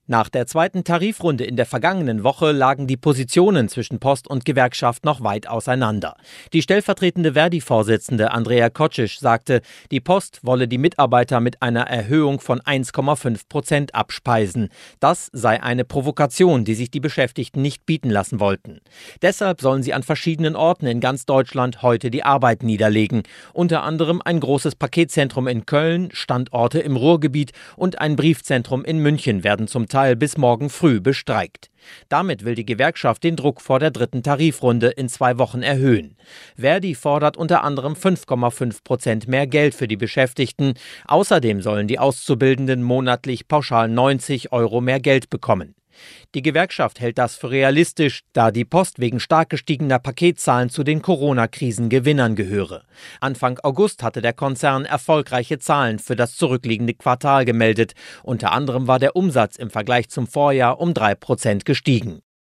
Nach der zweiten Tarifrunde in der vergangenen Woche lagen die Positionen zwischen Post und Gewerkschaft noch weit auseinander. Die stellvertretende Verdi-Vorsitzende Andrea Koczisch sagte, die Post wolle die Mitarbeiter mit einer Erhöhung von 1,5% abspeisen. Das sei eine Provokation, die sich die Beschäftigten nicht bieten lassen wollten. Deshalb sollen sie an verschiedenen Orten in ganz Deutschland heute die Arbeit niederlegen. Unter anderem ein großes Paketzentrum in Köln, Standorte im Ruhrgebiet und ein Briefzentrum in München werden zum Teil bis morgen früh bestreikt. Damit will die Gewerkschaft den Druck vor der dritten Tarifrunde in 2 Wochen erhöhen. Verdi fordert unter anderem 5,5% mehr Geld für die Beschäftigten. Außerdem sollen die Auszubildenden monatlich pauschal 90 € mehr Geld bekommen. Die Gewerkschaft hält das für realistisch, da die Post wegen stark gestiegener Paketzahlen zu den Corona-Krisengewinnern gehöre. Anfang August hatte der Konzern erfolgreiche Zahlen für das zurückliegende Quartal gemeldet. Unter anderem war der Umsatz im Vergleich zum Vorjahr um 3% gestiegen.